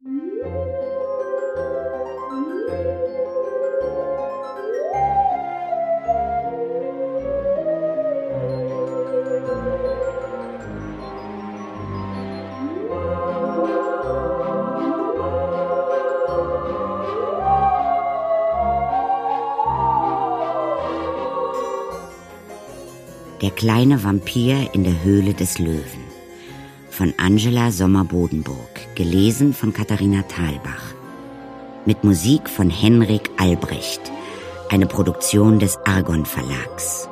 Der kleine Vampir in der Höhle des Löwen von Angela Sommer-Bodenburg, gelesen von Katharina Thalbach. Mit Musik von Henrik Albrecht, eine Produktion des Argon Verlags.